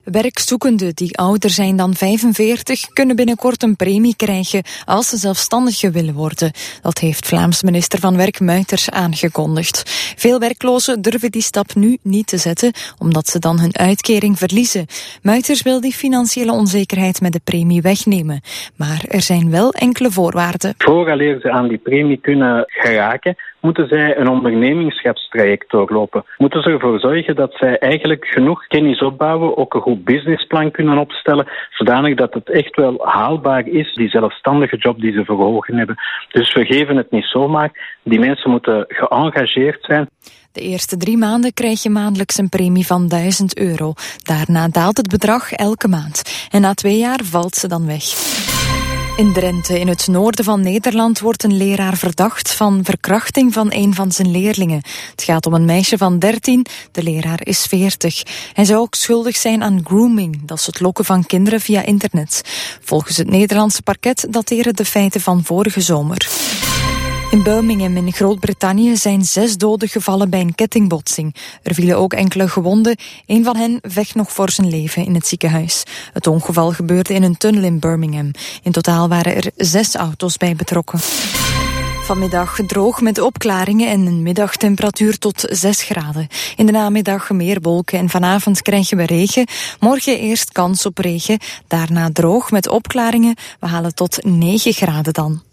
Werkzoekenden die ouder zijn dan 45 kunnen binnenkort een premie krijgen als ze zelfstandigen willen worden. Dat heeft Vlaams minister van Werk Muiters aangekondigd. Veel werklozen durven die stap nu niet te zetten, omdat ze dan hun uitkering verliezen. Muiters wil die financiële onzekerheid met de premie wegnemen. Maar er zijn wel enkele voorwaarden. Vooraleer ze aan die premie kunnen geraken, moeten zij een ondernemingschapstraject doorlopen. Moeten ze ervoor zorgen dat zij eigenlijk genoeg kennis opbouwen, ook een goed businessplan kunnen opstellen, zodanig dat het echt wel haalbaar is, die zelfstandige job die ze voor ogen hebben. Dus we geven het niet zomaar. Die mensen moeten geëngageerd zijn. De eerste 3 maanden krijg je maandelijks een premie van €1000. Daarna daalt het bedrag elke maand. En na 2 jaar valt ze dan weg. In Drenthe, in het noorden van Nederland, wordt een leraar verdacht van verkrachting van een van zijn leerlingen. Het gaat om een meisje van 13, de leraar is 40. Hij zou ook schuldig zijn aan grooming, dat is het lokken van kinderen via internet. Volgens het Nederlandse parket dateren de feiten van vorige zomer. In Birmingham in Groot-Brittannië zijn 6 doden gevallen bij een kettingbotsing. Er vielen ook enkele gewonden. Een van hen vecht nog voor zijn leven in het ziekenhuis. Het ongeval gebeurde in een tunnel in Birmingham. In totaal waren er 6 auto's bij betrokken. Vanmiddag droog met opklaringen en een middagtemperatuur tot 6 graden. In de namiddag meer wolken en vanavond krijgen we regen. Morgen eerst kans op regen, daarna droog met opklaringen. We halen tot 9 graden dan.